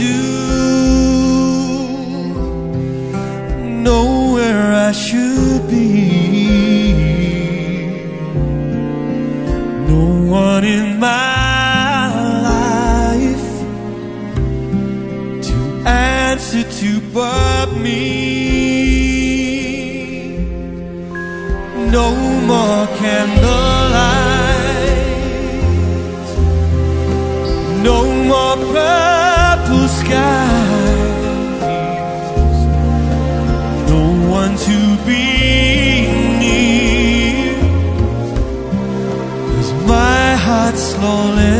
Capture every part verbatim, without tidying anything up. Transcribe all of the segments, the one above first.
you, know where I should be. No one in my life to answer to but me. No more candlelight, no more purple skies, no one to be near, 'cause my heart slowly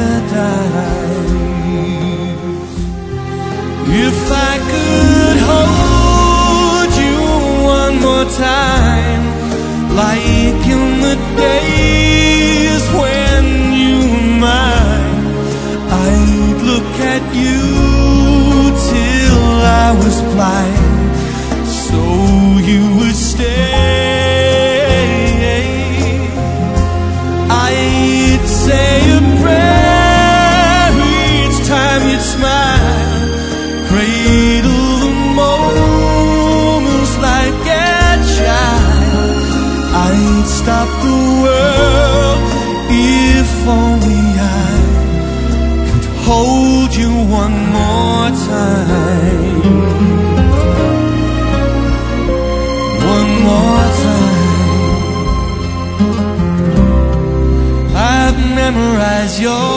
dies. If I could hold you one more time, like in the days when you were mine, I'd look at you till I was blind, so you would stay. I'd say a prayer each time you'd smile, cradle the moments like a child. I'd stop the world if only I could hold you one more time. One more time. I've memorized your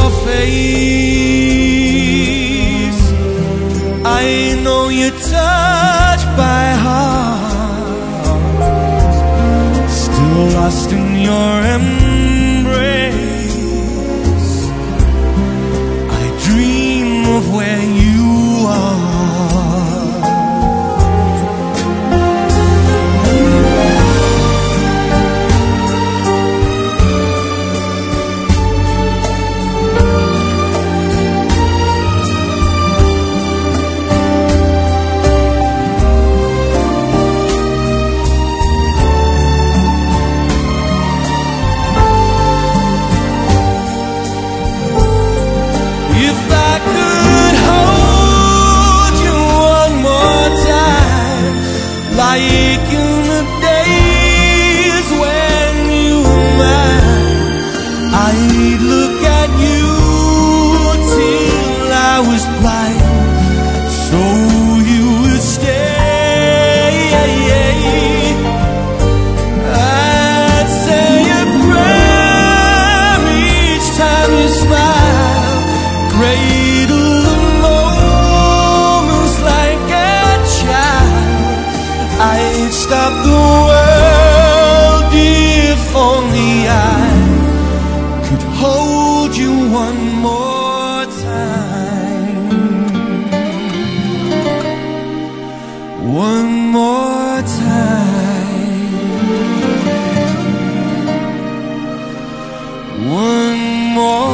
face, I know you're touched by heart, still lost in your embrace. I dream of where you are. Like in the days when you were mine, I'd look at you till I was blind, so you would stay. I'd say a prayer each time you smile, cradle the moments like a child. I'd stop the world if only I could hold you one more time. One more time. One more